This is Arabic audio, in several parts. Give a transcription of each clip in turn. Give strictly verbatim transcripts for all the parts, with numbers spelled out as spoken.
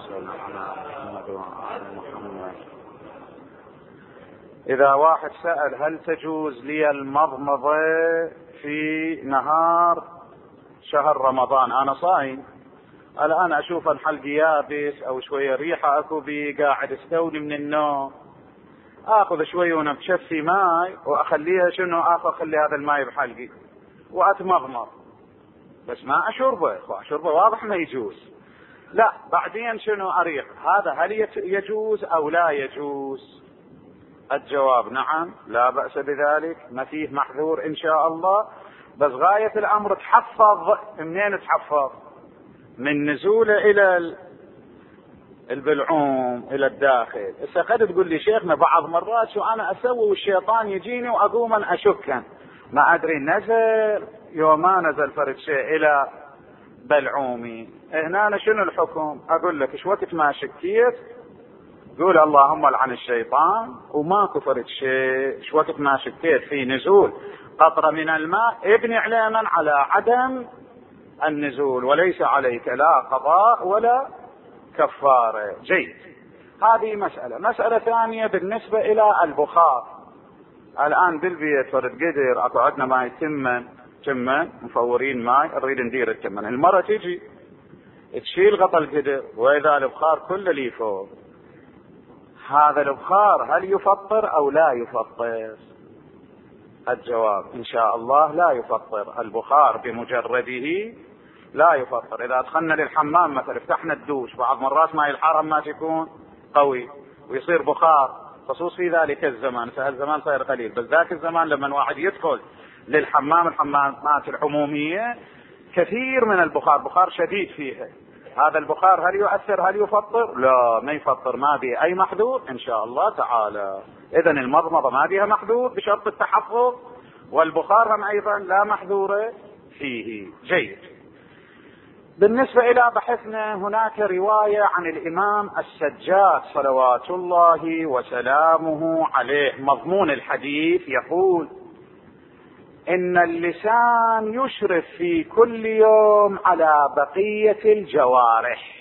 وسلم على محمد وعلى محمد. إذا واحد سأل هل تجوز لي المضمضة في نهار شهر رمضان، أنا صايم الآن أشوف الحلق يابس أو شوية ريحة أكو بي، قاعد استوني من النوم، آخذ شوية ونبشفي ماي وأخليها شنو آخذ أخلي هذا الماي بحلقي وأتمضمض، بس ما أشربه، أشربه واضح ما يجوز. لا بعدين شنو أريح، هذا هل يجوز أو لا يجوز؟ الجواب نعم لا بأس بذلك، ما فيه محذور إن شاء الله، بس غاية الأمر تحفظ. منين تحفظ؟ من نزوله إلى البلعوم إلى الداخل. إذا قد تقول لي شيخنا بعض مرات شو أنا أسوي والشيطان يجيني وأقوم أشكا، ما أدري نزل يوم ما نزل فرد شيء إلى بلعومي، هنا أنا شنو الحكم؟ أقول لك إيش وقت ما شكيت قول اللهم لعن الشيطان وما كفرت شيء. إيش وقت ما شكيت في نزول قطرة من الماء ابني علما على عدم النزول، وليس عليك لا قضاء ولا كفارة. جيد، هذه مسألة. مسألة ثانية بالنسبة إلى البخار. الآن بالبيت فرد قدر أكو عندنا ماي تمن تمن مفورين ماي نريد ندير التمن، المرة تيجي تشيل غطى القدر وإذا البخار كله لي فوق، هذا البخار هل يفطر أو لا يفطر؟ الجواب إن شاء الله لا يفطر، البخار بمجرده لا يفطر. إذا دخلنا للحمام مثلا فتحنا الدوش، بعض مرات ماء الحرم ما تكون قوي ويصير بخار، خصوص في ذلك الزمان، فهالزمان صاير قليل، بس ذاك الزمان لما واحد يدخل للحمام الحمامات العمومية كثير من البخار، بخار شديد فيها، هذا البخار هل يؤثر هل يفطر؟ لا ما يفطر، ما به أي محذور إن شاء الله تعالى. إذن المضمضة ما بها محذور بشرط التحفظ، والبخار هم أيضا لا محذور فيه. جيد. بالنسبة إلى بحثنا، هناك رواية عن الإمام السجاد صلوات الله وسلامه عليه، مضمون الحديث يقول إن اللسان يشرف في كل يوم على بقية الجوارح،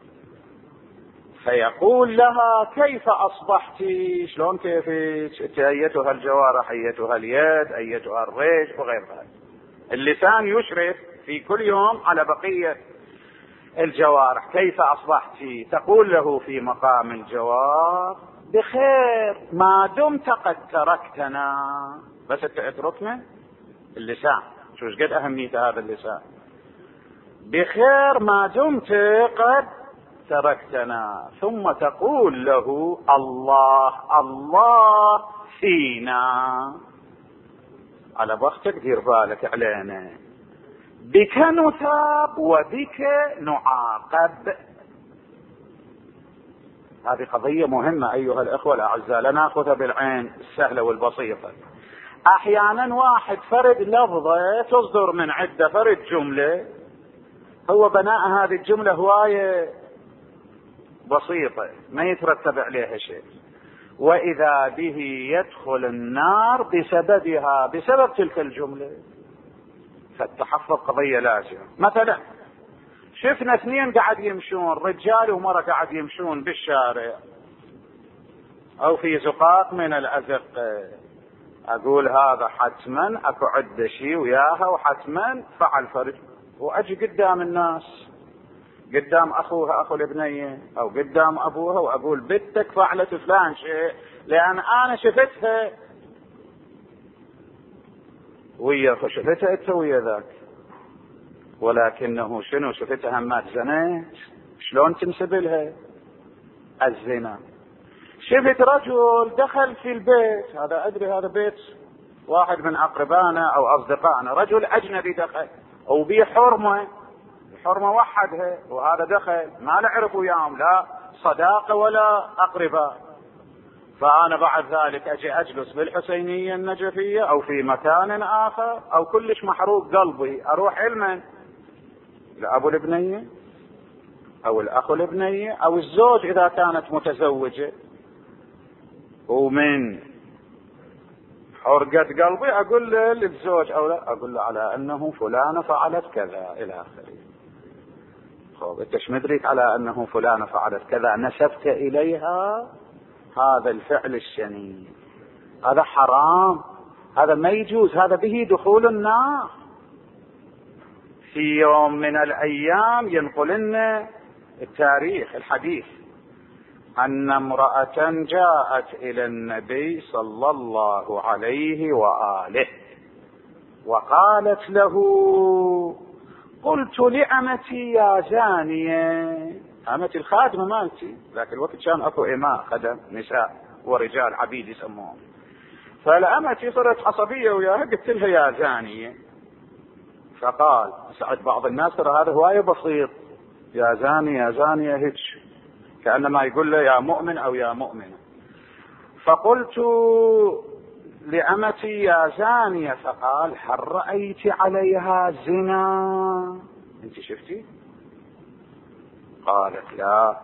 فيقول لها كيف أصبحت؟ شلون كيفك؟ أيتها الجوارح، أيتها اليد، أيتها الرجل وغير ذلك. اللسان يشرف في كل يوم على بقية الجوارح، كيف أصبحت؟ تقول له في مقام الجواب بخير ما دمت قد تركتنا. بس تتركنا اللسان، شو قد أهمية هذا اللسان؟ بخير ما دمت قد تركتنا. ثم تقول له الله الله فينا، على بختك دير بالك علينا، بك نثاب وبك نعاقب. هذه قضية مهمة أيها الأخوة الأعزاء، لا نأخذها بالعين السهلة والبسيطة. أحيانا واحد فرد لفظة تصدر من عدة، فرد جملة هو بناء هذه الجملة هواية بسيطة ما يترتب عليها شيء، وإذا به يدخل النار بسببها، بسبب تلك الجملة. فالتحفظ قضية لازمة. مثلا شفنا اثنين قاعد يمشون، رجال ومرأة قاعد يمشون بالشارع أو في زقاق من الأزقة، أقول هذا حتما أكو عدة شيء وياها وحتما فعل فرج، وأجي قدام الناس، قدام أخوها أخو الابنية أو قدام أبوها وأقول بنتك فعلت فلان شيء لأن أنا شفتها ويا شفتها أنت ويا ذاك، ولكنه شنو شفتها ما زنيت، شلون تنسب لها الزنا؟ شفت رجل دخل في البيت، هذا أدري هذا بيت واحد من أقربائنا أو أصدقائنا، رجل أجنبي دخل وبيه حرمة، حرمة وحدها، وهذا دخل ما نعرف وياهم لا صداقة ولا أقرباء، فأنا بعد ذلك أجي أجلس بالحسينية النجفية أو في مكان آخر أو كلش محروق قلبي أروح علما لأبو الابنية أو الأخ الابنية أو الزوج إذا كانت متزوجة، ومن حرقة قلبي أقول له للزوج أو لا أقول له على أنه فلانة فعلت كذا إلى آخره. طب انت ايش مدريك على انه فلانة فعلت كذا نسبت اليها هذا الفعل الشنيع؟ هذا حرام، هذا ما يجوز، هذا به دخول النار. في يوم من الايام ينقل لنا التاريخ الحديث ان امرأة جاءت الى النبي صلى الله عليه وآله وقالت له: قلت لأمتي يا زانية، أمتي الخادمة مالتي، ذاك الوقت كان اكو إماء خدم نساء ورجال عبيد يسموهم، فلأمتي صرت عصبية وياها قلت لها يا زانية. فقال سعد بعض الناس ترى هذا هواية بسيط، يا زانية يا زانية هيك كأنما يقول له يا مؤمن أو يا مؤمنة. فقلت لأمتي يا زانية، فقال: هل رأيت عليها زنا؟ انت شفتي؟ قالت: لا.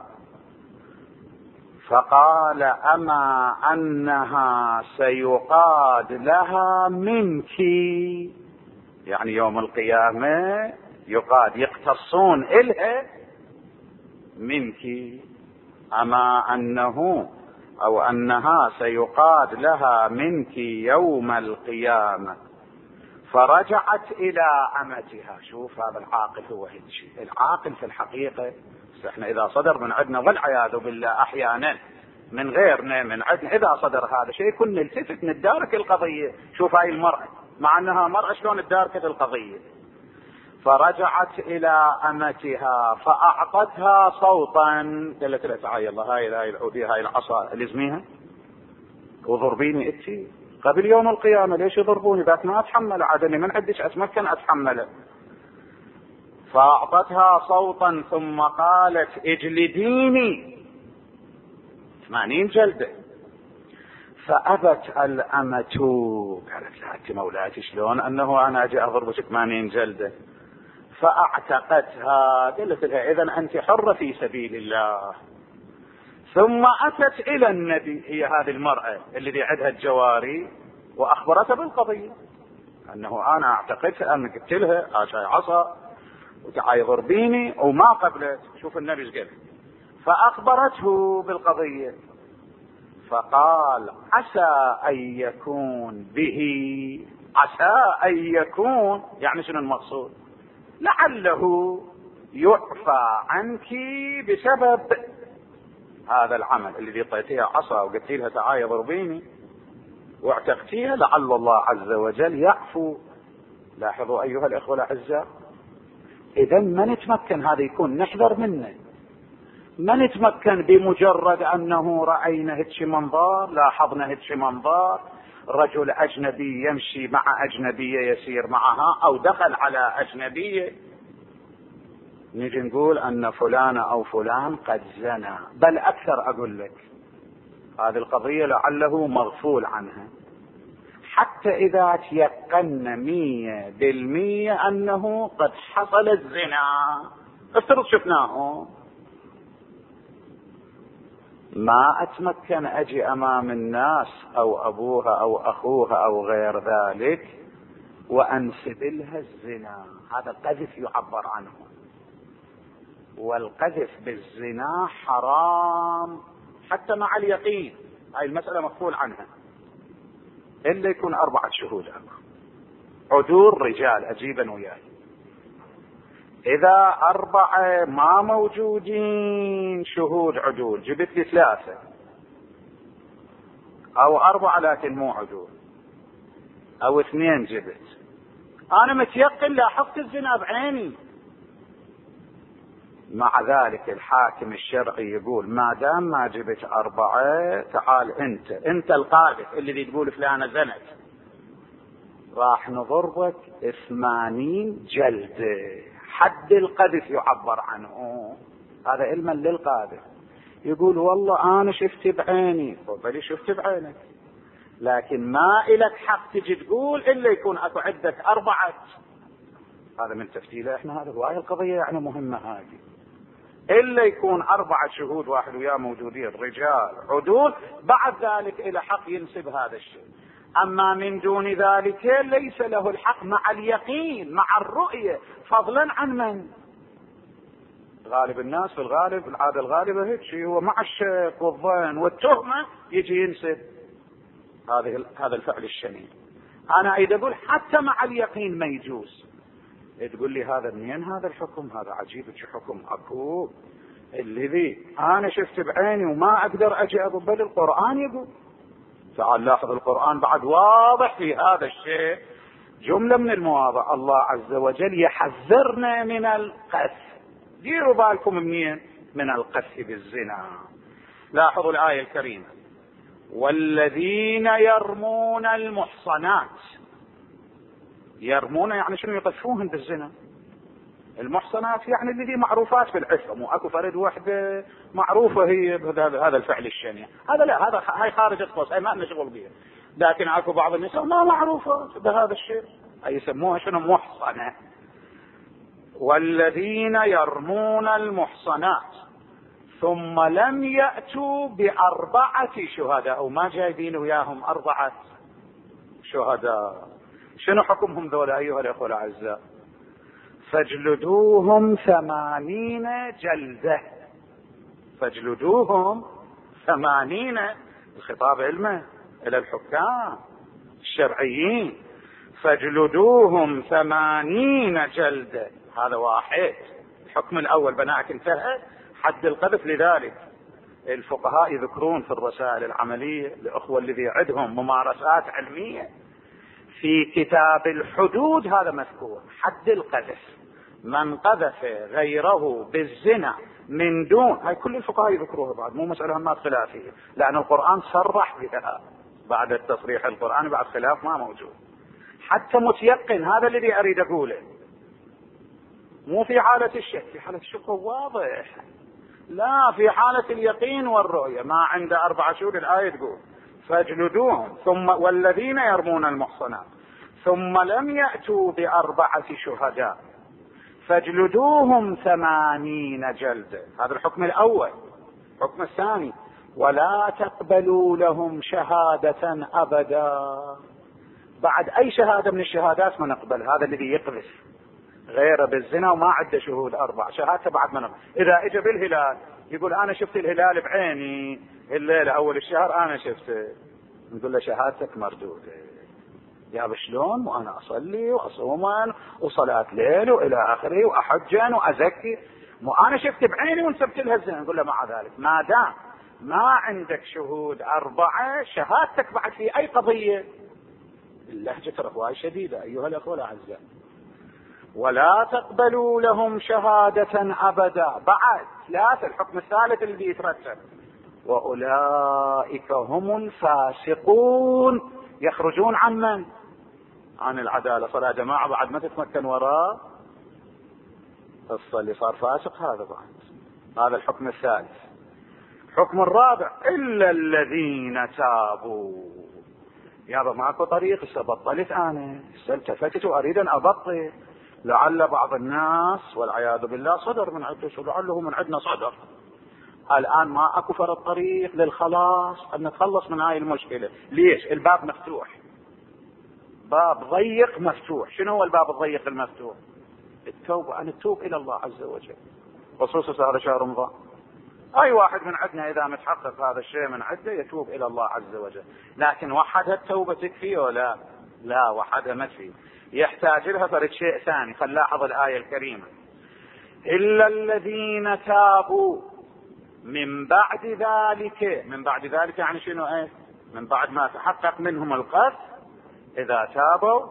فقال: أما أنها سيقاد لها منك، يعني يوم القيامة يقاد يقتصون إلها منك، أما أنه أو أنها سيقاد لها منك يوم القيامة. فرجعت إلى أمتها. شوف هذا العاقل هو هالشيء، العاقل في الحقيقة احنا إذا صدر من عندنا والعياذ بالله أحيانا من غيرنا من عندنا إذا صدر هذا شيء كن نلتفت ندارك القضية. شوف هاي المرأة مع أنها مرأة شلون اداركت القضية. فرجعت إلى أمتها فأعطتها صوتا، قالت لها: تعالي الله هاي هاي العودية هاي العصا لزميها وضربيني انتي قبل يوم القيامة، ليش يضربوني؟ ذاك ما أتحمل عادني من عندش أتمكن أتحمله. فأعطتها صوتا ثم قالت: اجلديني ثمانين جلدة. فأبت الأمة، قالت لها: أنت مولاتي شلون أنه أنا أجي أضربك ثمانين جلدة؟ فأعتقتها، قالت لها: إذن أنت حرة في سبيل الله. ثم أتت إلى النبي، هي هذه المرأة اللي عندها الجواري، وأخبرته بالقضية أنه أنا أعتقدها أن قلت لها هاي عصا وتعالي ضربيني وما قبلت. شوف النبي ايش قال. فأخبرته بالقضية فقال: عسى أن يكون به، عسى أن يكون يعني شنو المقصود؟ لعله يعفى عنك بسبب هذا العمل اللي اعطيتيها عصا وقلت لها تعالي ضربيني واعتقتيها، لعل الله عز وجل يعفو. لاحظوا ايها الاخوه الاعزاء، اذا ما نتمكن، هذا يكون نحذر منه، ما نتمكن بمجرد انه راينا هيك منظار، لاحظنا هيك منظار، رجل اجنبي يمشي مع اجنبيه يسير معها او دخل على اجنبيه، نجي نقول ان فلان او فلان قد زنى. بل اكثر اقول لك هذه القضيه لعله مغفول عنها، حتى اذا تيقنا مية بالمية انه قد حصل الزنا، افترض شفناه، ما اتمكن اجي امام الناس او ابوها او اخوها او غير ذلك وانسب لها الزنا، هذا قذف يعبر عنه، والقذف بالزنا حرام حتى مع اليقين. هاي المسألة مغفول عنها، إلا يكون أربعة شهود عدول رجال أجيبا وياي. إذا أربعة ما موجودين شهود عدول، جبت لي ثلاثة أو أربعة لكن مو عدول، أو اثنين جبت، أنا متيقن لاحظت الزنا بعيني، مع ذلك الحاكم الشرعي يقول ما دام ما جبت أربعة تعال أنت أنت القاذف اللي تقول فلانة زنت، راح نضربك ثمانين جلدة، حد القذف يعبر عنه. هذا علما للقاذف. يقول والله أنا شفت بعيني، بلي شفت بعينك، لكن ما إلك حق تجي تقول إلا يكون أكو عندك أربعة. هذا من تفتيله إحنا، هذا هواية القضية يعني مهمة هذه، إلا يكون أربعة شهود واحد وياه موجودين رجال عدول، بعد ذلك إلى حق ينسب هذا الشيء. أما من دون ذلك ليس له الحق، مع اليقين مع الرؤية، فضلا عن من غالب الناس في الغالب العادة الغالبة هيك شيء، هو مع الشك والظن والتهمة يجي ينسب هذه هذا الفعل الشنيع. انا اريد اقول حتى مع اليقين ما يجوز. تقول لي هذا منين هذا الحكم؟ هذا عجيب، شو حكم اكو الذي انا شفت بعيني وما اقدر اجي اقبل القرآن يقول. تعال لاحظ القرآن بعد واضح في هذا الشيء، جملة من المواضع الله عز وجل يحذرنا من القذف. ديروا بالكم منين؟ من القذف بالزنا. لاحظوا الآية الكريمة: والذين يرمون المحصنات. يرمون يعني شنو؟ يقذفوهن بالزنا. المحصنات يعني الذي معروفات بالعفة، مو اكو فرد وحده معروفة هي بهذا الفعل الشنيع. هذا لا، هذا هاي خارج القوس، هاي ما لنا شغل بها. لكن اكو بعض النساء ما معروفة بهذا الشيء، اي يسموها شنو؟ محصنة. والذين يرمون المحصنات ثم لم يأتوا بأربعة شهداء، أو ما جايبين وياهم أربعة شهداء، شنو حكمهم ذولا أيها الأخوة الأعزاء؟ فاجلدوهم ثمانين جلدة. فاجلدوهم ثمانين، الخطاب علمه إلى الحكام الشرعيين. فاجلدوهم ثمانين جلدة، هذا واحد. الحكم الأول بناك انتهى، حد القذف. لذلك الفقهاء يذكرون في الرسائل العملية الأخوة الذي عندهم ممارسات علمية في كتاب الحدود هذا مذكور، حد القذف. من قذف غيره بالزنا من دون، هاي كل الفقهاء يذكروها بعد، مو مسألة همات خلافية، لأن القرآن صرح بها. بعد التصريح القرآني بعد خلاف ما موجود، حتى متيقن. هذا الذي أريد أقوله، مو في حالة الشك. في حالة الشك واضح، لا، في حالة اليقين والرؤية. ما عند أربع شهور الآية تقول فاجلدوهم ثم والذين يرمون المحصنات ثم لم يأتوا بأربعة شهداء فاجلدوهم ثمانين جلدة. هذا الحكم الأول. الحكم الثاني: ولا تقبلوا لهم شهادة أبدا. بعد أي شهادة من الشهادات ما نقبل. هذا الذي يقذف غيره بالزنا وما عنده شهود أربع، شهادته بعد ما نقبل. إذا إجا بالهلال يقول أنا شفت الهلال بعيني الليلة أول الشهر أنا شفته، نقول له شهادتك مردودة. يا شلون؟ وأنا أصلي وأصوما وصلاة ليل وإلى آخره وأحجن وأزكي، وأنا شفت بعيني ونسبت لها الزنا. نقول له مع ذلك ما دام ما عندك شهود أربعة، شهادتك بعد في أي قضية. اللهجة رهواية شديدة أيها الأخوة الأعزاء. ولا تقبلوا لهم شهادة أبدا. بعد ثلاثة، الحكم الثالث اللي يترتب: وأولئك هم الفاسقون. يخرجون عن من؟ عن العدالة. صلاة جماعة بعد ما تتمكن وراء الصلي صار فاسق. هذا بعد هذا الحكم الثالث. الحكم الرابع: إلا الذين تابوا. يابا ماكو طريق، هسه بطلت انا، هسه التفتت واريد ان ابطل. لعل بعض الناس والعياذ بالله صدر من عدة، ولعله من عندنا صدر. الان ما اكو فرض طريق للخلاص، ان نتخلص من هاي المشكلة. ليش؟ الباب مفتوح، باب ضيق مفتوح. شنو هو الباب الضيق المفتوح؟ التوبة، ان نتوب الى الله عز وجل، خصوصا هذا شهر رمضان. اي واحد من عندنا اذا متحقق هذا الشيء من عده يتوب الى الله عز وجل. لكن وحدها التوبة تكفي ولا لا؟ وحدها ما تكفي، يحتاج لها فرد شيء ثاني. فنلاحظ الآية الكريمة: إلا الذين تابوا من بعد ذلك. من بعد ذلك يعني شنو؟ ايه؟ من بعد ما تحقق منهم القذف، إذا تابوا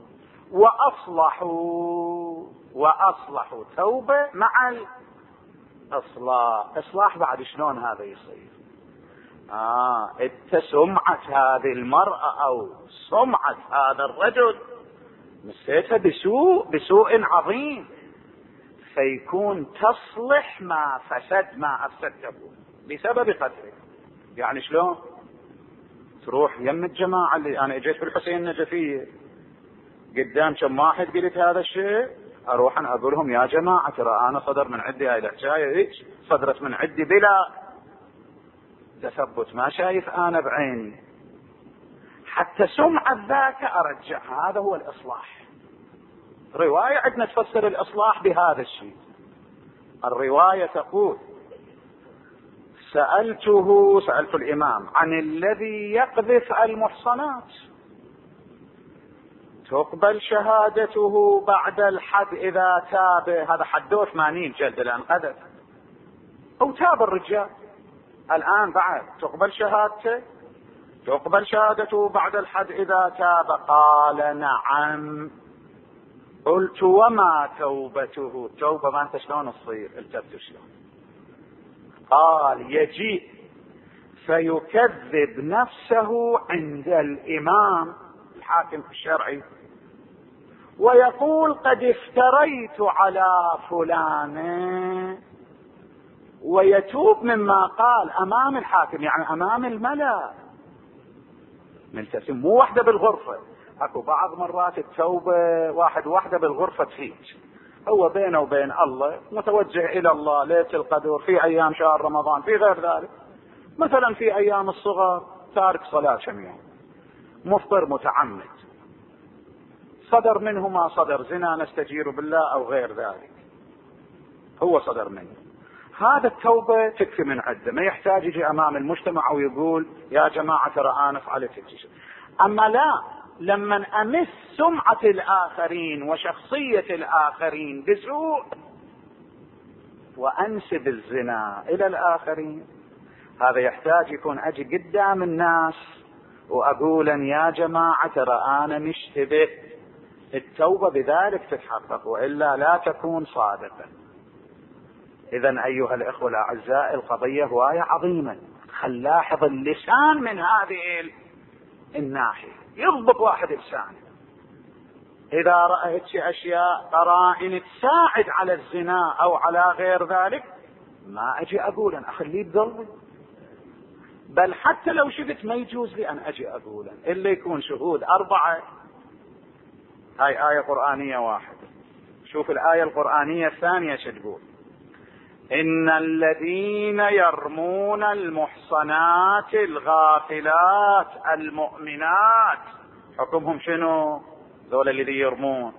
وأصلحوا. وأصلحوا توبة مع الإصلاح. إصلاح بعد شلون هذا يصير؟ آه انت سمعة هذه المرأة أو سمعة هذا الرجل مسيتها بسوء بسوء عظيم، فيكون تصلح ما فسد ما أفسدته بسبب قتله. يعني شلون؟ تروح يم الجماعة اللي أنا اجيت في الحسين النجفية قدام كم واحد قلت هذا الشيء، أروح أنا أقول لهم يا جماعة ترى أنا صدر من عندي هاي الحكاية، إيش صدرت من عندي بلا تثبت، ما شايف أنا بعيني، حتى سمعة ذاك أرجع. هذا هو الإصلاح. رواية عندنا تفسر الإصلاح بهذا الشيء. الرواية تقول سألته سألت الإمام عن الذي يقذف المحصنات تقبل شهادته بعد الحد إذا تاب، هذا حده ثمانين جلد الآن قذف، أو تاب الرجال الآن بعد تقبل شهادته تقبل شهادته بعد الحد إذا تاب؟ قال نعم. قلت وما توبته؟ توبة ما أنت شلون تصير؟ التبت شلون؟ قال يجيء فيكذب نفسه عند الإمام الحاكم الشرعي ويقول قد افتريت على فلان، ويتوب مما قال أمام الحاكم، يعني أمام الملأ ملتزم، مو واحدة بالغرفة. اكو بعض مرات التوبة واحد واحدة بالغرفة تفيد، هو بينه وبين الله متوجه إلى الله ليلة القدر في أيام شهر رمضان في غير ذلك، مثلا في أيام الصغر تارك صلاة كم يوم، مفطر متعمد، صدر منه ما صدر، زنا نستجير بالله أو غير ذلك، هو صدر منه، هذا التوبة تكفي من عدة، ما يحتاج يجي أمام المجتمع ويقول يا جماعة ترى أنا فعلت الشيء. أما لا، لما أمس سمعة الآخرين وشخصية الآخرين بسوء وأنسب الزنا إلى الآخرين، هذا يحتاج يكون أجي قدام الناس وأقول يا جماعة ترى أنا مشتبه، التوبة بذلك تتحقق، وإلا لا تكون صادقة. إذن أيها الإخوة الأعزاء القضية هواية عظيمة، خل لاحظ اللسان من هذه الناحية، يضبط واحد لسان إذا رأيت أشياء قرائن تساعد على الزنا أو على غير ذلك، ما أجي أقول أن أخليه بقلبي، بل حتى لو شفت ما يجوز لي أن أجي أقول إلا يكون شهود أربعة. هاي آية قرآنية واحدة. شوف الآية القرآنية الثانية شتقول؟ إن الذين يرمون المحصنات الغافلات المؤمنات، حكمهم شنو؟ ذول الذي يرمون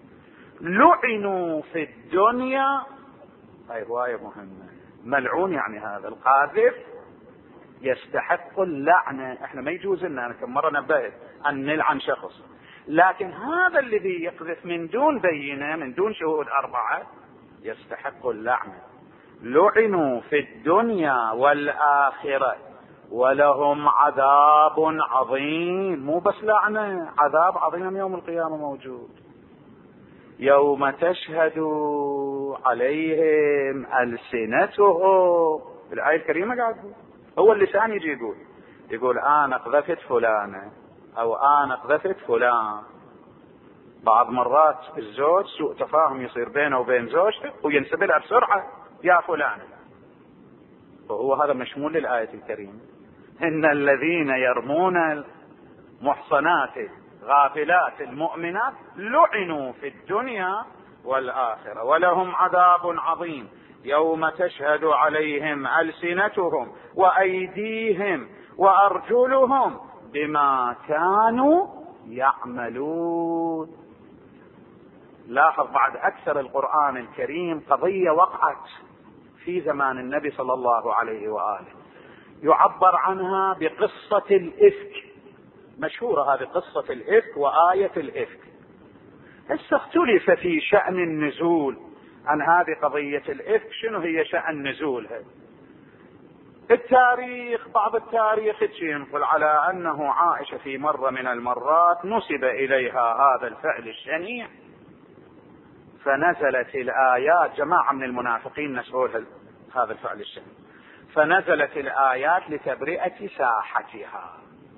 لعنوا في الدنيا. هاي رواية مهمة، ملعون يعني هذا القاذف يستحق اللعنة. احنا ما يجوز لنا، انا كم مرة نبهت ان نلعن شخص، لكن هذا الذي يقذف من دون بينة من دون شهود أربعة يستحق اللعنة. لعنوا في الدنيا والآخرة ولهم عذاب عظيم. مو بس لعنة، عذاب عظيم يوم القيامة موجود. يوم تشهد عليهم ألسنتهم، الآية الكريمة قاعد هو اللسان يجي يقول يقول أنا قذفت فلانة أو أنا قذفت فلان. بعض مرات الزوج سوء تفاهم يصير بينه وبين زوجته وينسب لها بسرعة يا فلانة، وهو هذا مشمول للآية الكريمة. إن الذين يرمون المحصنات غافلات المؤمنات لعنوا في الدنيا والآخرة ولهم عذاب عظيم يوم تشهد عليهم ألسنتهم وأيديهم وأرجلهم بما كانوا يعملون. لاحظ بعد أكثر القرآن الكريم قضية وقعت في زمان النبي صلى الله عليه وآله، يعبر عنها بقصة الإفك، مشهورة هذه قصة الإفك وآية الإفك. هسه اختلف في شأن النزول عن هذه قضية الإفك، شنو هي شأن نزولها؟ التاريخ بعض التاريخ ينقل على أنه عائشة في مرة من المرات نسب إليها هذا الفعل الشنيع، فنزلت الآيات، جماعة من المنافقين نسبوا هذا الفعل الشنيع، فنزلت الآيات لتبرئة ساحتها.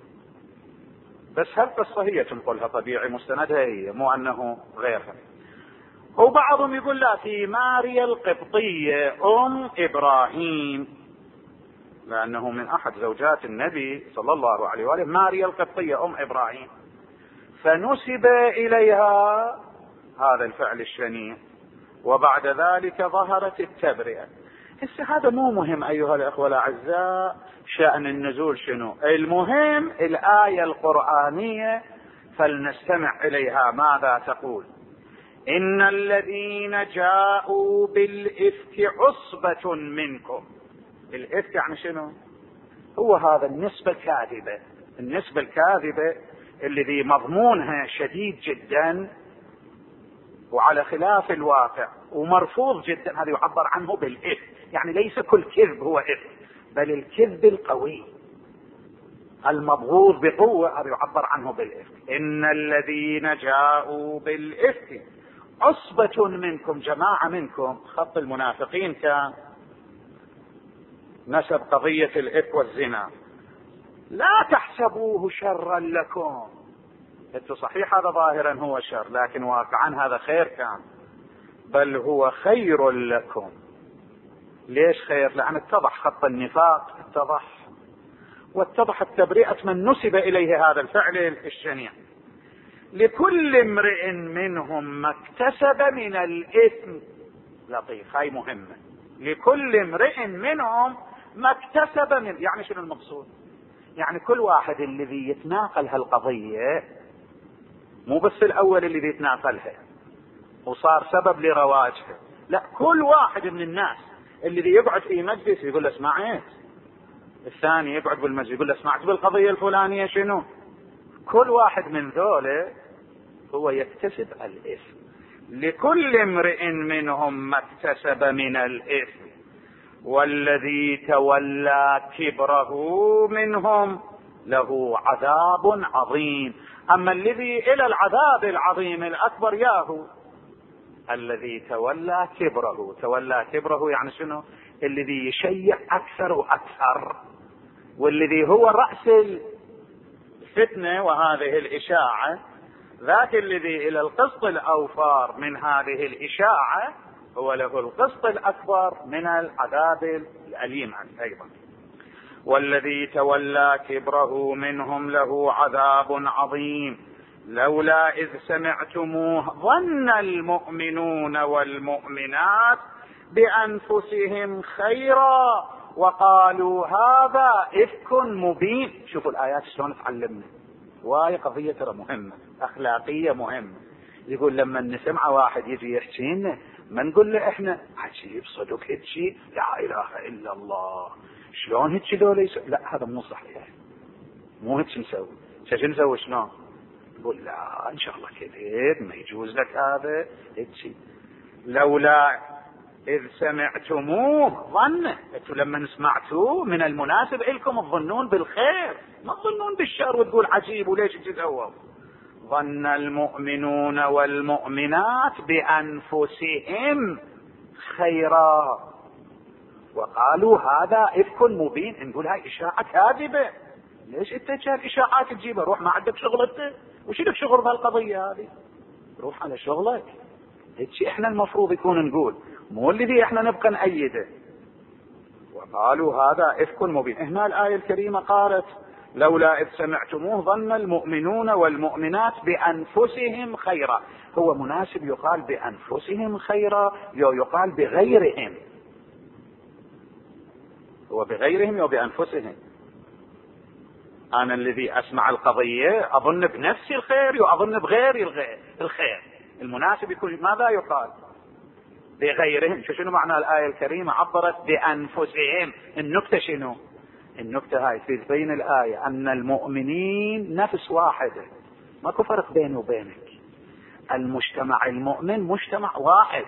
بس هالقصة هي تنقلها طبيعي، مستندها هي، مو أنه غيرها. وبعضهم يقول لا، في ماريا القبطية أم إبراهيم، لأنه من أحد زوجات النبي صلى الله عليه وآله، ماريا القبطية أم إبراهيم، فنسب إليها هذا الفعل الشنيع، وبعد ذلك ظهرت التبرئة. هسه هذا مو مهم أيها الأخوة الأعزاء شأن النزول شنو، المهم الآية القرآنية فلنستمع إليها ماذا تقول. إن الذين جاءوا بالإفك عصبة منكم. الإفك يعني شنو؟ هو هذا النسبة الكاذبة، النسبة الكاذبة الذي مضمونها شديد جدا وعلى خلاف الواقع ومرفوض جدا، هذا يعبر عنه بالإفك. يعني ليس كل كذب هو إفك، بل الكذب القوي المبغوض بقوة هذا يعبر عنه بالإفك. إن الذين جاءوا بالإفك عصبة منكم، جماعة منكم. خط المنافقين كان نسب قضية الإفك والزنا. لا تحسبوه شرا لكم، انتم صحيح هذا ظاهرا هو شر، لكن واقعا هذا خير كان، بل هو خير لكم. ليش خير؟ لأن اتضح خط النفاق، اتضح واتضحت تبرئة من نسب إليه هذا الفعل الشنيع. لكل امرئ منهم ما اكتسب من الإثم. لطيف، هاي مهمة. لكل امرئ منهم ما اكتسب من، يعني شنو المقصود؟ يعني كل واحد الذي يتناقل هالقضية، مو بس الأول الذي يتناقلها وصار سبب لرواجها، لا، كل واحد من الناس الذي يقعد في مجلس يقول له سمعت، الثاني يقعد بالمجلس يقول له سمعت بالقضية الفلانية شنو، كل واحد من ذوله هو يكتسب الإثم. لكل امرئ منهم ما اكتسب من الإثم والذي تولى كبره منهم له عذاب عظيم. أما الذي إلى العذاب العظيم الأكبر ياهو الذي تولى كبره. تولى كبره يعني شنو؟ الذي يشيع أكثر وأكثر، والذي هو رأس الفتنة وهذه الإشاعة، ذاك الذي إلى القسط الأوفر من هذه الإشاعة هو له القسط الأكبر من العذاب الأليم أيضا. والذي تولى كبره منهم له عذاب عظيم. لولا إذ سمعتموه ظن المؤمنون والمؤمنات بأنفسهم خيرا وقالوا هذا إفك مبين. شوفوا الآيات شلون تعلمنا، وهي قضية ترى مهمة، أخلاقية مهمة. يقول لما نسمع واحد يجي يحكي لنا ما نقول له احنا عجيب صدق هيك لا اله الا الله، شلون هيك دول، لا هذا مو صحيح، مو هيك نسوي. شو نسوي؟ شلون؟ نقول لا ان شاء الله كذب، ما يجوز لك هذا هيك. لولا اذ سمعتموه ظن، انتم لما سمعتوه من المناسب لكم تظنون بالخير، ما تظنون بالشر وتقول عجيب وليش تسووا. ظن المؤمنون والمؤمنات بأنفسهم خيرا وقالوا هذا إفك مبين. نقول هاي إشاعة كاذبة، ليش انت كان إشاعات تجيبها؟ روح ما عندك شغلته، وش لك شغل بهالقضية هذه؟ روح على شغلك. هيك احنا المفروض يكون نقول، مو الذي احنا نبقى نأيده. وقالوا هذا إفك مبين. هنا الآية الكريمة قالت لولا إذ سمعتموه ظن المؤمنون والمؤمنات بأنفسهم خيرا. هو مناسب يقال بأنفسهم خيرا يو يقال بغيرهم؟ هو بغيرهم يو بأنفسهم؟ أنا الذي أسمع القضية أظن بنفسي الخير يو أظن بغيري الخير. المناسب يكون ماذا يقال؟ بغيرهم. شنو معنى الآية الكريمة عبرت بأنفسهم؟ النكتة شنو؟ النكتة هاي في بين الآية أن المؤمنين نفس واحدة، ماكو فرق بيني وبينك. المجتمع المؤمن مجتمع واحد،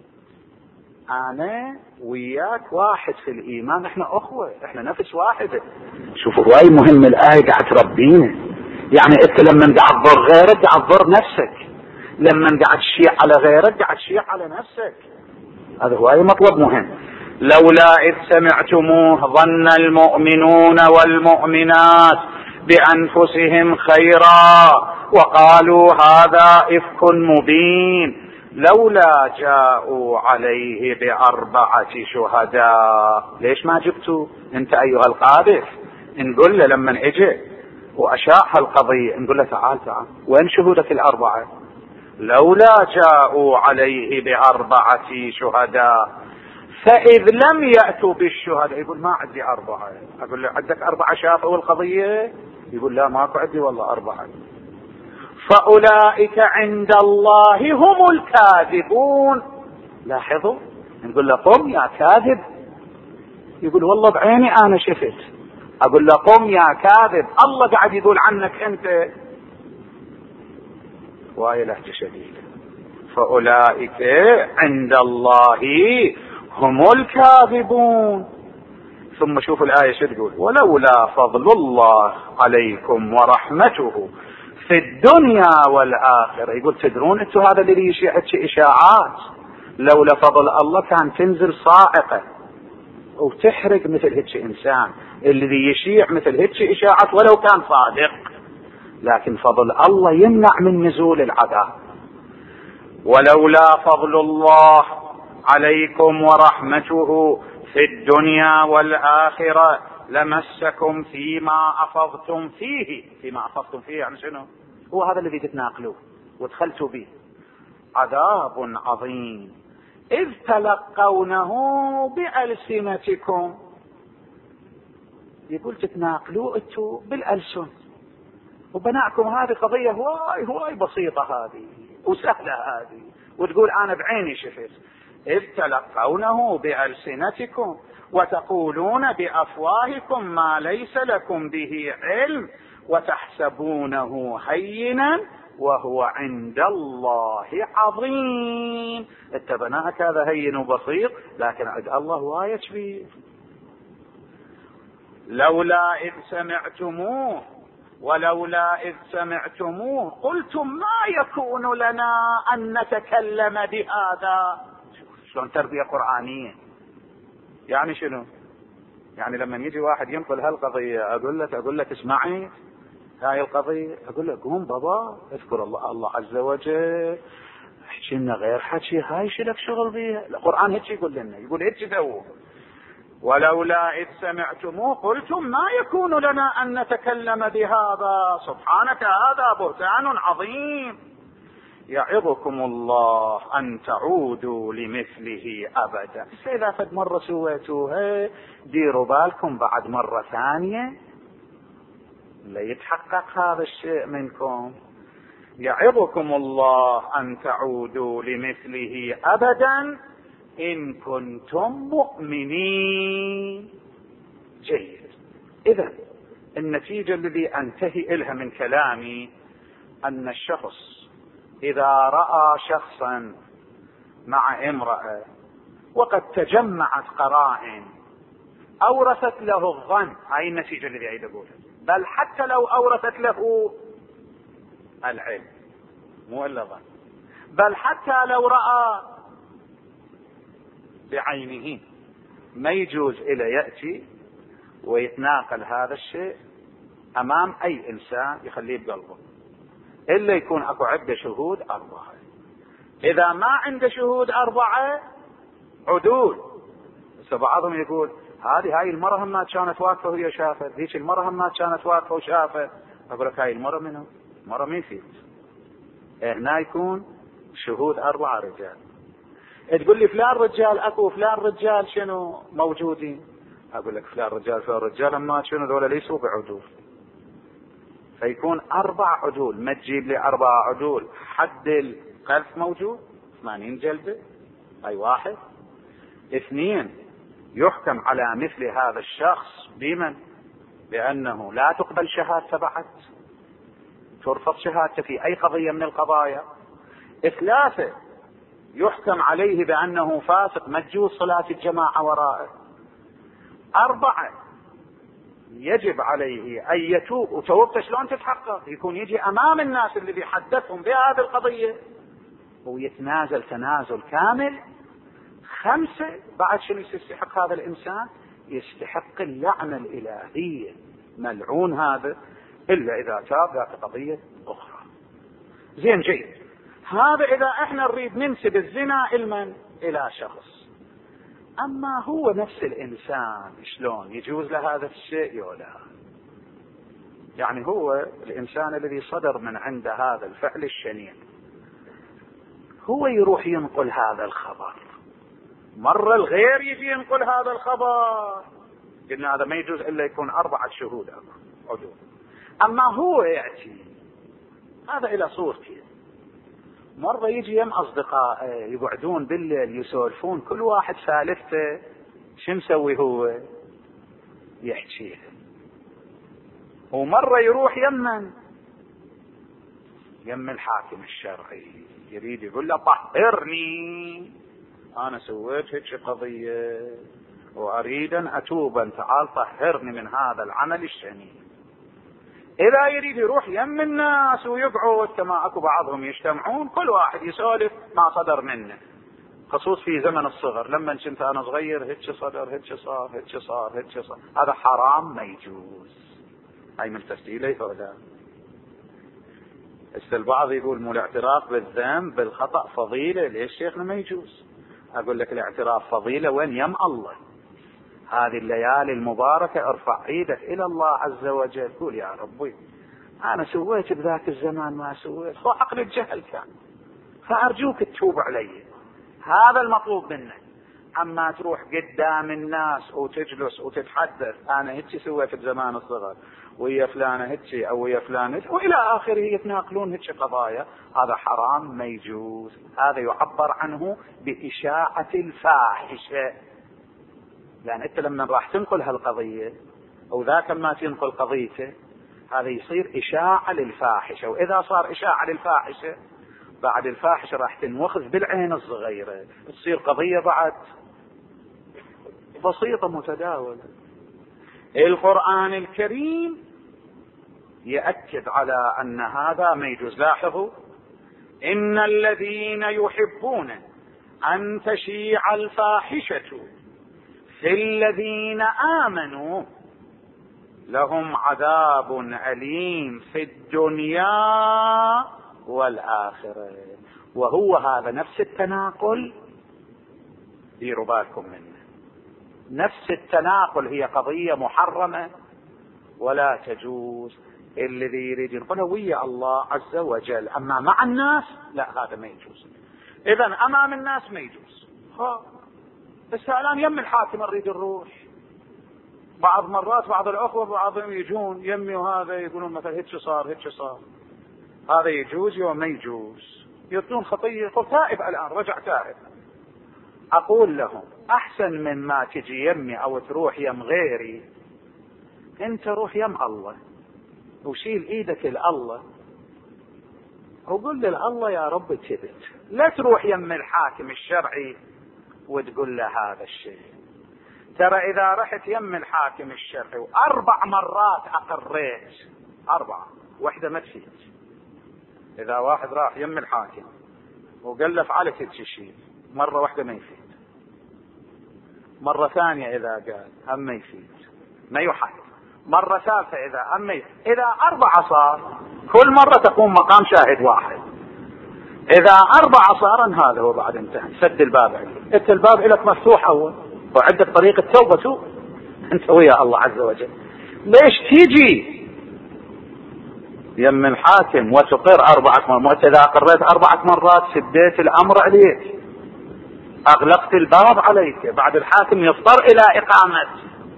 أنا وياك واحد في الإيمان، إحنا أخوة، إحنا نفس واحدة. شوفوا هاي مهم الآية قاعد تربينا. يعني أنت لما قاعد تضر غيرك قاعد تضر نفسك، لما قاعد تشيع على غيرك قاعد تشيع على نفسك. هذا هو أي مطلب مهم. لولا إذ سمعتموه ظن المؤمنون والمؤمنات بأنفسهم خيرا وقالوا هذا إفك مبين لولا جاءوا عليه بأربعة شهداء. ليش ما جبتوا انت أيها القاذف؟ نقول له لما اجي وأشاع هالقضية نقول له تعال تعال وين شهودك الأربعة؟ لولا جاءوا عليه بأربعة شهداء فإذ لم يأتوا بالشهداء. يقول ما عندي أربعة. أقول له عندك أربعة شافوا القضية؟ يقول لا ماكو عندي والله أربعة. فأولئك عند الله هم الكاذبون. لاحظوا، نقول له قم يا كاذب، يقول والله بعيني أنا شفت. أقول له قم يا كاذب، الله قاعد يقول عنك أنت. وهي لهجة شديدة. فأولئك عند الله هم الكاذبون. ثم شوفوا الآية شو تقول: ولولا فضل الله عليكم ورحمته في الدنيا والآخرة. يقول تدرون انتم هذا اللي يشيع إشاعات، لولا فضل الله كان تنزل صاعقة وتحرق مثل هيك إنسان الذي يشيع مثل هيك إشاعات ولو كان صادق، لكن فضل الله يمنع من نزول العذاب. ولولا فضل الله عليكم ورحمته في الدنيا والآخرة لمسكم فيما أفضتم فيه. فيما أفضتم فيه يعني شنو؟ هو هذا الذي تتناقلوه ودخلتوا به. عذاب عظيم إذ تلقونه بألسنتكم. يقول تتناقلوا انتوا بالألسن، وبناكم هذه قضية هواي هواي بسيطة هذه وسهلة هذه، وتقول أنا بعيني شفت. إذ تلقونه بألسنتكم وتقولون بأفواهكم ما ليس لكم به علم وتحسبونه هينا وهو عند الله عظيم. اتبناك هذا هين وبسيط، لكن عند الله وايد كبير. لولا إذ سمعتموه ولولا إذ سمعتموه قلتم ما يكون لنا أن نتكلم بهذا. شلون تربية قرآنية؟ يعني شنو؟ يعني لما يجي واحد ينقل هالقضية أقول لك أقول لك اسمعي هاي القضية، أقول لك قوم بابا اذكر الله الله عز وجل، احكي لنا غير حكي، هاي شلك شغل بيها. القرآن هيك يقول لنا، يقول هيك سووا. ولولا إذ سمعتموه قلتم ما يكون لنا أن نتكلم بهذا سبحانك هذا بهتان عظيم يعظكم الله أن تعودوا لمثله أبدا. إذا فد مرة سويتوها ديروا بالكم بعد مرة ثانية لا يتحقق هذا الشيء منكم. يعظكم الله أن تعودوا لمثله أبدا إن كنتم مؤمنين. جيد. إذن النتيجة الذي أنتهي إلها من كلامي أن الشخص إذا رأى شخصا مع امرأة وقد تجمعت قرائن أورثت له الظن، هاي النتيجة الذي أريد أقولها، بل حتى لو أورثت له العلم مو إلا ظن، بل حتى لو رأى بعينه، ما يجوز إلى يأتي ويتناقل هذا الشيء أمام أي إنسان يخليه بقلبه إلا يكون أكو عدة شهود أربعة. إذا ما عنده شهود أربعة عدول. بعضهم يقول هذه هاي المرة ما كانت واقفة وهي شافت، ذيك المرة ما كانت واقفة وشافت. أقول لك هاي المرة منه مرة مين فيك؟ هنا يكون شهود أربعة رجال. تقول لي فلان رجال أكو فلان رجال شنو موجودين؟ أقول لك فلان رجال فلان رجال أما شنو ذولا ليسوا بعدول، فيكون أربع عدول. ما تجيب لي أربع عدول حد القذف موجود ثمانين جلدة، أي واحد. اثنين يحكم على مثل هذا الشخص بمن؟ بأنه لا تقبل شهادته بعد، ترفض شهادته في أي قضية من القضايا. ثلاثة يحكم عليه بأنه فاسق ما تجوز صلاة الجماعة وراءه. أربعة يجب عليه أن يتوب، وتوبته شلون تتحقق؟ يكون يجي أمام الناس اللي بيحدثهم بهذه القضية ويتنازل تنازل كامل. خمسة بعد شنو يستحق هذا الإنسان؟ يستحق اللعنة الإلهية، ملعون هذا إلا إذا تاب ذات قضية أخرى. زين جيد. هذا إذا احنا نريد ننسب الزنا إلمن؟ إلى شخص. أما هو نفس الإنسان شلون يجوز له هذا الشيء ولا؟ يعني هو الإنسان الذي صدر من عنده هذا الفعل الشنيع هو يروح ينقل هذا الخبر، مرة الغير يجي ينقل هذا الخبر، قلنا هذا ما يجوز إلا يكون أربعة شهود عدول. أما هو يأتي هذا إلى صورتي. مرة يجي يم أصدقاء يقعدون بالليل يسولفون، كل واحد سالفته شو مسوي هو يحكيها. ومرة يروح يمن يم الحاكم الشرعي يريد يقول له طهرني، أنا سويت هيك قضية وأريد أن أتوب، تعال طهرني من هذا العمل الشنيع. إذا يريد يروح يم الناس ويقعد كما أكو بعضهم يجتمعون كل واحد يسولف ما صدر منه، خصوص في زمن الصغر. لما كنت أنا صغير هيك صدر، هيك صار، هيك صار، هيك صار. هذا حرام ما يجوز. هاي من تفسيره هذا. البعض يقول مو الاعتراف بالذنب بالخطأ فضيلة، ليش شيخنا ما يجوز؟ أقول لك الاعتراف فضيلة وين؟ يم الله. هذه الليالي المباركة ارفع ايدك الى الله عز وجل، قول يا ربي انا سويت بذاك الزمان ما سويت، هو عقل الجهل كان، فارجوك تتوب علي. هذا المطلوب منك. اما تروح قدام الناس وتجلس وتتحدث انا هيك سويت بزمان الصغر ويا فلانة هيك او ويا فلانة والى اخره، يتناقلون هيك قضايا، هذا حرام ما يجوز. هذا يعبر عنه بإشاعة الفاحشة. لأن أنت لما راح تنقل هالقضية أو ذاك ما تنقل قضيته، هذا يصير إشاعة للفاحشة. وإذا صار إشاعة للفاحشة بعد الفاحشة راح تنوخذ بالعين الصغيرة، تصير قضية بعد بسيطة متداولة. القرآن الكريم يأكد على أن هذا ما يجوز. لاحظوا: إن الذين يحبون أن تشيع الفاحشة في الذين آمنوا لهم عذاب أليم في الدنيا والآخرة. وهو هذا نفس التناقل، ديروا بالكم منه، نفس التناقل، هي قضية محرمة ولا تجوز. الذي يريد يقول ويا الله عز وجل، أما مع الناس لا، هذا ما يجوز. إذن أمام الناس ما يجوز. بس الآن يم الحاكم نريد نروح، بعض مرات بعض الأخوة بعضهم يجون يمي وهذا يقولون مثلا هيك صار هيك صار، هذا يجوز يوم ما يجوز، يطلون خطية. يقول تائب الآن، رجع تائب. أقول لهم أحسن من ما تجي يمي أو تروح يم غيري، أنت روح يم الله وشيل إيدك لله وقول لله يا رب تبت. لا تروح يم الحاكم الشرعي وتقول له هذا الشيء. ترى إذا رحت يم الحاكم الشرعي وأربع مرات أقريت، أربعة واحدة ما تفيد. إذا واحد راح يم الحاكم وقلف عليك الشيء مرة واحدة ما يفيد، مرة ثانية إذا قال هم ما يفيد، ما يحد، مرة ثالثة إذا هم ما يفيد. إذا أربعة صار كل مرة تقوم مقام شاهد واحد. إذا أربعة صار هذا هو بعد انتهى، سد الباب عليك. أنت الباب لك مفتوح أول وعندك طريقة توبة توب أنت ويا الله عز وجل. ليش تيجي يم الحاكم وتقر أربعة مرات؟ إذا أقريت أربعة مرات سديت الأمر عليك، أغلقت الباب عليك، بعد الحاكم يضطر إلى إقامة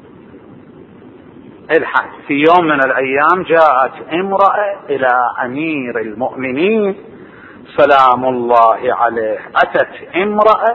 الحد. في يوم من الأيام جاءت امرأة إلى أمير المؤمنين سلام الله عليه. أتت امرأة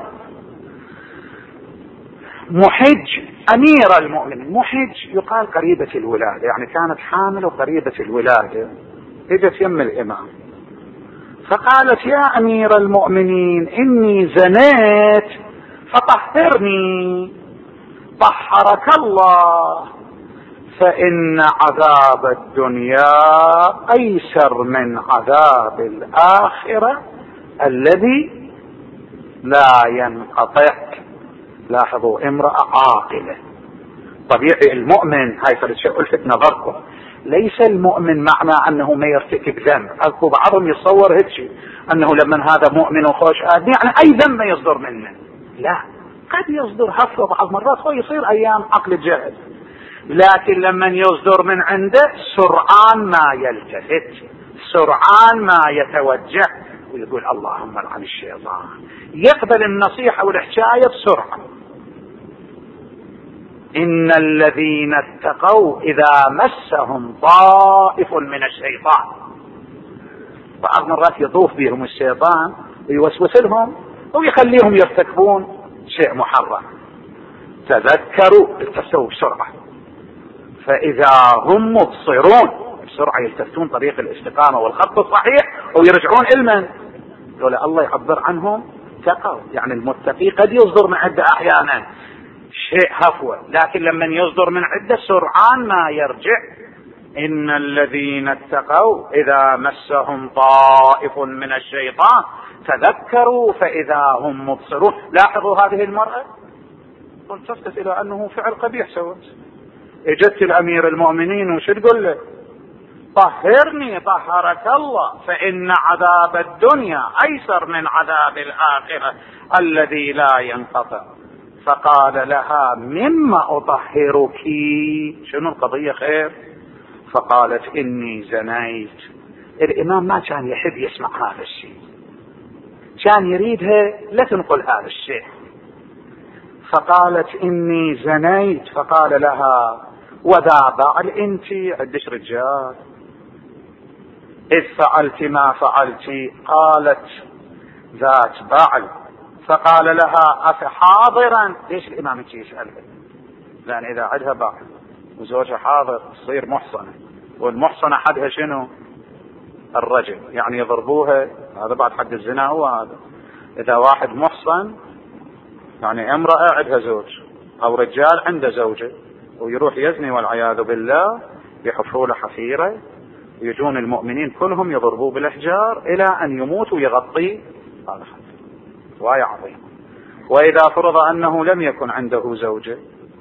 محج، أمير المؤمنين محج، يقال قريبة الولادة، يعني كانت حامل وقريبة الولادة. اجت يم الإمام فقالت يا أمير المؤمنين إني زنيت فطهرني. طهرك الله، فإن عذاب الدنيا أيسر من عذاب الآخرة الذي لا ينقطع. لاحظوا امرأة عاقلة. طبيعي المؤمن، هاي فرشة ألفت نظركم، ليس المؤمن معنى أنه ما يرتكب ذنب. أكو بعضهم يتصور هيك أنه لمن هذا مؤمن وخوش آدمي يعني أي ذنب يصدر منه. لا، قد يصدر هفوة بعض مرات، هو يصير أيام عقل الجهل، لكن لمن يصدر من عنده سرعان ما يلتفت، سرعان ما يتوجه ويقول اللهم لعن الشيطان، يقبل النصيحة والحكاية بسرعة. إن الذين اتقوا إذا مسهم طائف من الشيطان بعض مرات يطوف بهم الشيطان ويوسوس لهم ويخليهم يرتكبون شيء محرم. تذكروا التفتوا بسرعة فإذا هم مبصرون، بسرعة يلتفتون طريق الاستقامة والخط الصحيح ويرجعون علما. ولا الله يعبر عنهم تقوا، يعني المتقي قد يصدر من عدة أحيانا شيء هفوة، لكن لما يصدر من عدة سرعان ما يرجع. إن الذين اتقوا إذا مسهم طائف من الشيطان تذكروا فإذا هم مبصرون. لاحظوا هذه المرأة والتفت إلى أنه فعل قبيح سوت، اجت الأمير المؤمنين وش تقول له؟ طهرني طهرك الله، فإن عذاب الدنيا أيسر من عذاب الآخرة الذي لا ينقطع. فقال لها مما أطهرك؟ شنو القضية خير؟ فقالت إني زنيت. الإمام ما كان يحب يسمع هذا الشيء، كان يريدها لا تنقل هذا الشيء. فقالت إني زنيت. فقال لها وذا بعل أنت؟ عندش رجال؟ إذ فعلت ما فعلت؟ قالت ذات بعل. فقال لها أفحاضرا؟ ليش الإمام يسألها؟ لأن إذا عندها بعل وزوجها حاضر تصير محصنة، والمحصنة حدها شنو؟ الرجل، يعني يضربوها. هذا بعد حد الزنا هو هذا. إذا واحد محصن يعني امرأة عندها زوج أو رجال عنده زوجة ويروح يزني والعياذ بالله، يحفروا له حفيرة ويجون المؤمنين كلهم يضربوه بالأحجار إلى أن يموت ويغطي. هذا حد رواية عظيمة. وإذا فرض أنه لم يكن عنده زوجة،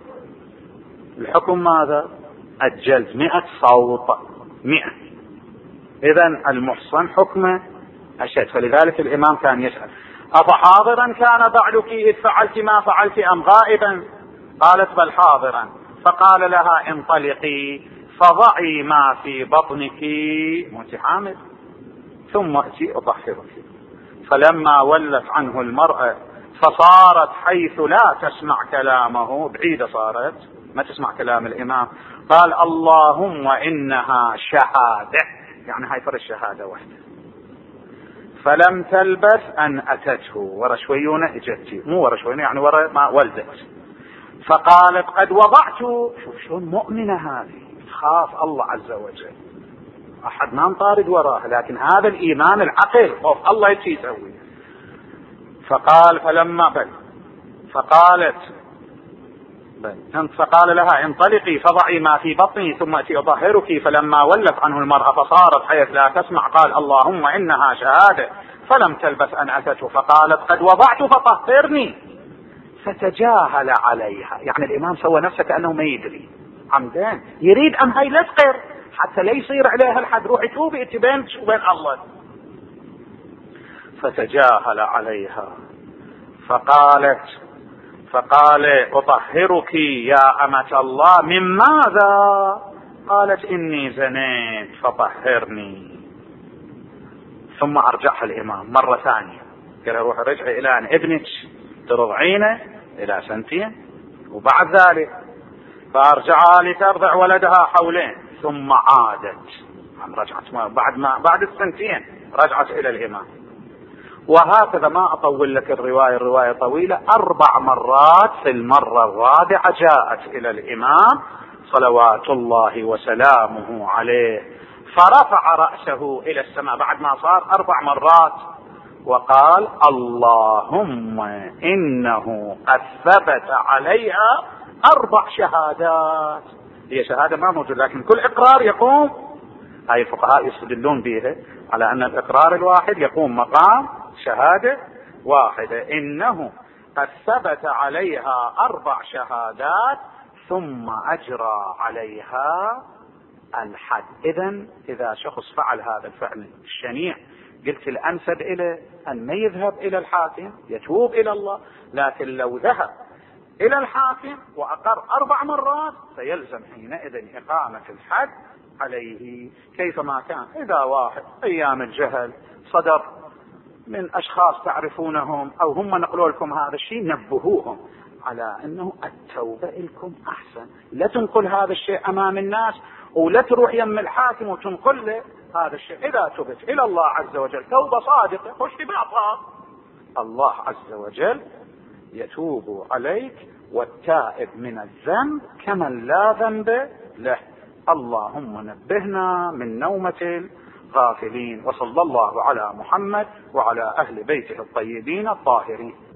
الحكم ماذا؟ الجلد مئة صوت، مئة. إذن المحصن حكمه أشد. فلذلك الإمام كان يسأل أفحاضرا كان بعلك إذ فعلت ما فعلت أم غائبا؟ قالت بل حاضرا. فقال لها انطلقي فضعي ما في بطنك وانت حامل ثم ائتي أطهرك. فلما ولت عنه المرأة فصارت حيث لا تسمع كلامه، بعيدة صارت ما تسمع كلام الإمام، قال اللهم إنها شهادة، يعني هاي فرق الشهادة وحده. فلم تلبث أن أتته، ورا شويونة اجتي، مو ورا شويونة يعني ورا ما ولدت. فقالت قد وضعت. شوف شلون مؤمنة هذه، خاف الله عز وجل، أحد ما طارد وراه، لكن هذا الإيمان العقل خوف الله يتي يسوي. فقال فلما بل فقالت بل فقال لها انطلقي فضعي ما في بطني ثم أتي أطهرك. فلما ولت عنه المرأة فصارت حيث لا تسمع قال اللهم إنها شهادة. فلم تلبث أن أتته فقالت قد وضعت فطهرني. فتجاهل عليها، يعني الإمام سوى نفسه كأنه ما يدري عمدان، يريد أن هاي لا تقر حتى لا يصير عليها الحد، روحي توبي انت بينك وبين الله. فتجاهل عليها فقالت فقال أطهرك يا أمة الله من ماذا؟ قالت إني زنيت فطهرني. ثم أرجعها الإمام مرة ثانية، قال روح رجعي إلى أن ابنك ترضعينه إلى سنتين وبعد ذلك. فأرجعها لترضع ولدها حولين ثم عادت، عم رجعت بعد ما بعد السنتين رجعت إلى الإمام. وهكذا ما أطول لك الرواية، الرواية طويلة. أربع مرات، في المرة الرابعة جاءت إلى الإمام صلوات الله وسلامه عليه فرفع رأسه إلى السماء بعد ما صار أربع مرات وقال اللهم إنه قد ثبت عليها أربع شهادات. هي شهادة ما موجود، لكن كل إقرار يقوم، هاي الفقهاء يستدلون بها على أن الإقرار الواحد يقوم مقام شهادة واحدة. إنه قد ثبت عليها أربع شهادات ثم أجرى عليها الحد. إذن إذا شخص فعل هذا الفعل الشنيع قلت الأنسب إليه أن ما يذهب إلى الحاكم، يتوب إلى الله. لكن لو ذهب إلى الحاكم وأقر أربع مرات فيلزم حينئذ إقامة الحد عليه كيفما كان. إذا واحد أيام الجهل صدر من أشخاص تعرفونهم أو هم نقلوا لكم هذا الشيء، نبهوهم على أنه التوبة لكم أحسن، لا تنقل هذا الشيء أمام الناس ولا تروح يم الحاكم وتنقل له هذا الشيء. إذا تبت إلى الله عز وجل توبة صادقة خش ببعضها، الله عز وجل يتوب عليك، والتائب من الذنب كمن لا ذنب له. اللهم نبهنا من نومة الغافلين. وصلى الله على محمد وعلى أهل بيته الطيبين الطاهرين.